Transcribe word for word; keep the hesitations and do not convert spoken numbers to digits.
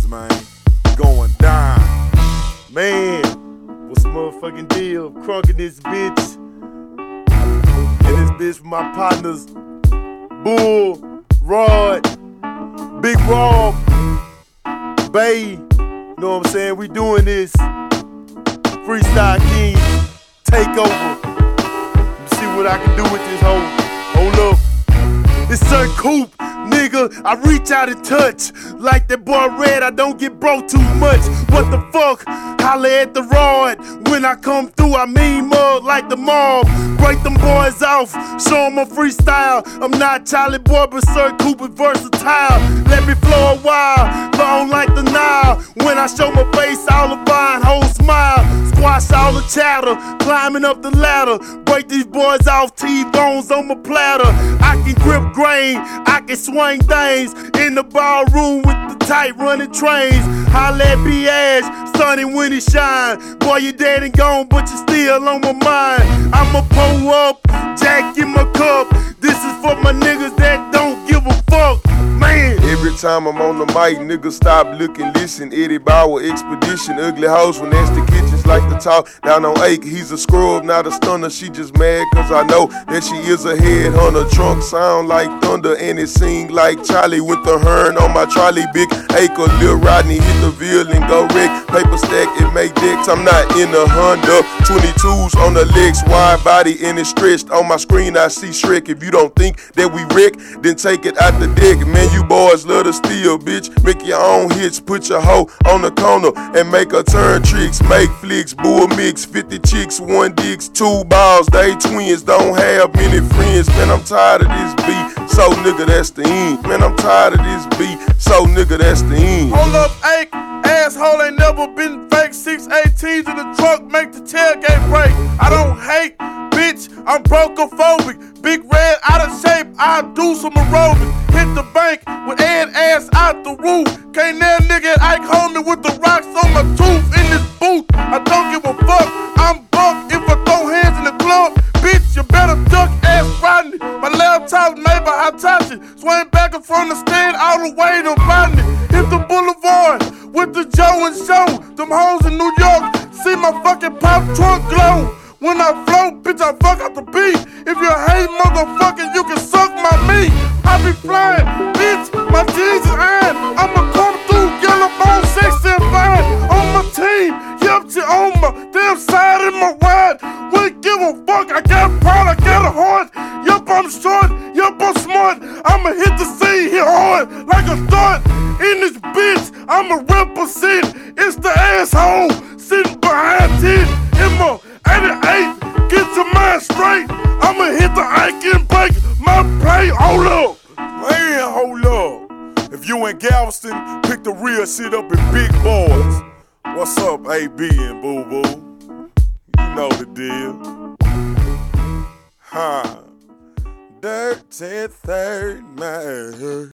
man. Going down. Man, what's the motherfucking deal? Crunk in this bitch. And this bitch for my partners. Bull, Rod, Big Rob, Bay. You know what I'm saying? We doing this. Freestyle King, take over. Let me see what I can do with this hoe. Hold up. It's Sir Coop, nigga. I reach out and touch. Like that boy Red, I don't get broke too much. What the fuck? Holla at the Rod. When I come through, I mean mug like the mob. Break them boys off, show them a freestyle. I'm not Charlie Boy, but Sir Coop is versatile. Let me flow a while, long like the Nile. When I show my face, all the fine hoes smile. Squash all the chatter, climbing up the ladder. Break these boys off, T-bones on my platter. I can grip grain, I can swing things. In the ballroom with the tight running trains. Holla at B Ash, sunny when it shine. Boy, you dead and gone, but you still on my mind. I'ma pull up, Jack in my cup. This is for my niggas that don't give a fuck. Man. Every time I'm on the mic, niggas stop, look and listen. Eddie Bauer expedition, ugly hoes when that's the kitchens like the talk. Down on Ake, he's a scrub, not a stunner. She just mad cause I know that she is a headhunter. Trunk sound like thunder and it sing like Charlie with the Hearn on my trolley. Big acre, Lil Rodney hit the veal and go wreck. Paper stack, it make decks. I'm not in the Honda. twenty-twos on the legs, wide body and it's stretched. On my screen I see Shrek. If you don't think that we wreck, then take it out the deck. Man, you boys love to steal, bitch. Make your own hits, put your hoe on the corner and make her turn tricks. Make flicks, bull mix, fifty chicks, one dicks, two balls. They twins, don't have many friends. Man, I'm tired of this beat, so nigga, that's the end. Man, I'm tired of this beat, so nigga, that's the end. Hold up, Ake, asshole ain't never been fake. six eighteens in the truck make the tailgate break. I don't hate, bitch, I'm brokophobic. Big Red out of shape, I do some aerobics. Hit the bank with Ed ass out the roof. Can't nail nigga at Ike homie with the rocks on my tooth in this booth. I don't give a fuck, I'm buck if I throw hands in the club. Bitch, you better duck ass Rodney. My laptop's made by Hitachi. Swing back and front the stand all the way to Rodney. Hit the boulevard with the Joe and Show. Them hoes in New York see my fucking pop trunk glow. When I float, bitch, I fuck out the beat. If you hate motherfucker, you can suck my meat. I be flying, bitch, my jeans is iron. I'ma come through, yellow bone, sexy and fine. On my team, yup, she on my damn side in my ride. Wouldn't give a fuck, I got pride, I got a heart. Yup, I'm short, yup, I'm smart. I'ma hit the scene, hit hard, like a start. In this bitch, I'ma represent. It's the asshole sitting behind it. In my eighty-eight, get your mind straight. I'ma hit the Ike and break my play. Hold up. Man, hold up. If you in Galveston, pick the real shit up in Big Boys. What's up, A B and Boo Boo? You know the deal. Huh. Dirty third man.